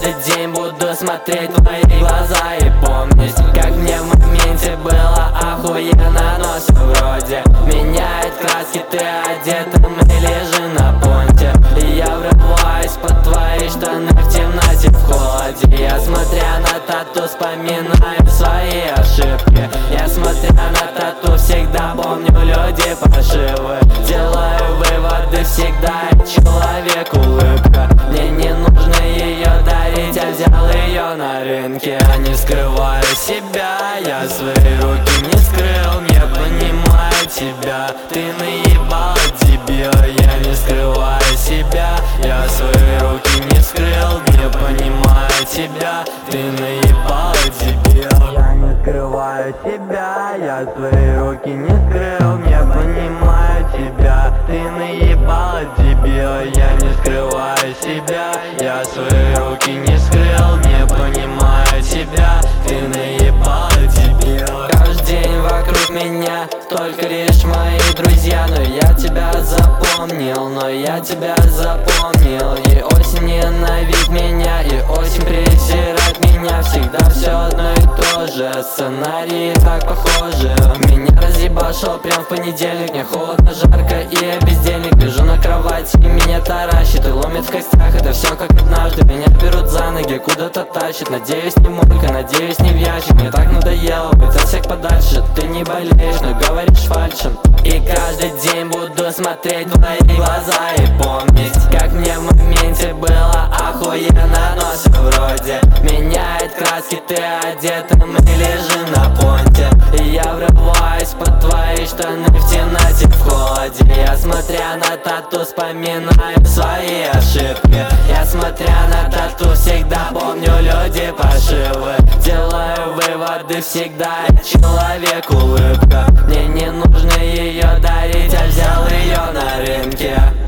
каждый день буду смотреть в твои глаза и помнить, как мне в моменте было охуенно. Но все вроде меняет краски, ты одета, мы лежим на понте, и я врываюсь под твои штаны в темноте, в холоде. Я, смотря на тату, вспоминаю свои ошибки. Я, смотря на тату, всегда помню люди пошивы. Делаю выводы всегда, человек улыбка. Мне не нужно ее дарить, я взял ее на рынке. Я не скрываю себя, я свои руки не скрыл. Не понимаю тебя, ты наебал, дебил. Я не скрываю себя, я свои руки не скрыл. Не понимаю тебя, ты наебал, дебил. Я не скрываю себя, я свои руки не скрыл. Не понимаю тебя, ты наебал, дебил. Я не скрываю себя, я свои руки не скрыл. Не понимаю тебя, ты наебал, дебил. Каждый день вокруг меня только лишь мои друзья, но я тебя запомнил, но я тебя запомнил. И осень ненавидит меня, и осень презирает меня. Всегда все одно и то же, сценарии так похожи. Меня разъебашил прям в понедельник. Мне холодно, жарко и я без денег. Лежу на кровати и меня таращит и ломит в костях. Это все как однажды, меня берут за ноги, куда-то тащит. Надеюсь, не мулька, надеюсь, не в ящик. Мне так надоело быть от всех подальше. Ты не болеешь, но говоришь фальшем. И каждый день буду смотреть в твои глаза и помнить, как мне в моменте было охуенно. Но все вроде меняет краски, ты одета, мы лежим на понте, и я врываюсь под твои штаны в темноте, в холоде. Я, смотря на тату, вспоминаю свои ошибки. Я, смотря на тату, всегда помню люди пошивы. Делаю выводы всегда, человек улыбка. Мне не нужно ее дарить, я взял ее на рынке.